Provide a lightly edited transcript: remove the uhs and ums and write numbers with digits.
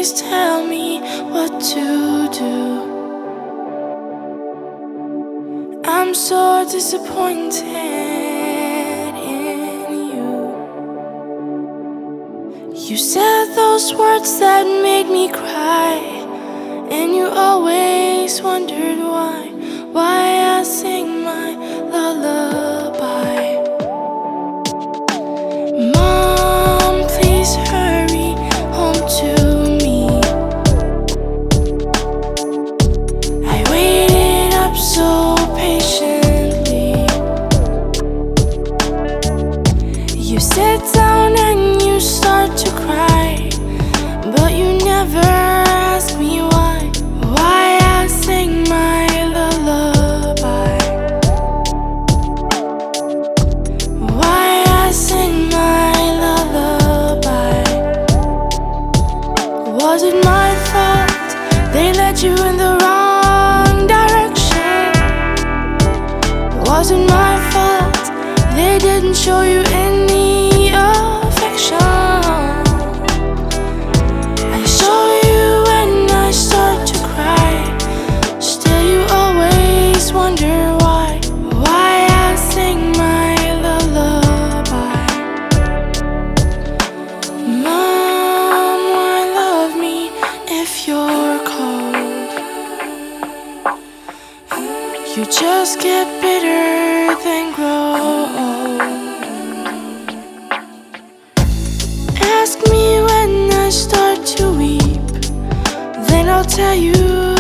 always tell me what to do. I'm so disappointed in you. You said those words that made me cry, and you always wondered why I sing my lullaby. Mom, please hurry home to me. I waited up so patiently. You sit down and you start to cry, but you never ask me why I sing my lullaby. Why I sing my lullaby. Was it my fault they led you in the wrong direction? Was it my fault they didn't show you any affection? I show you when I start to cry, still you always wonder why I sing my lullaby. Mom, why love me if you're cold? You just get bitter, then grow old. Ask me when I start to weep, then I'll tell you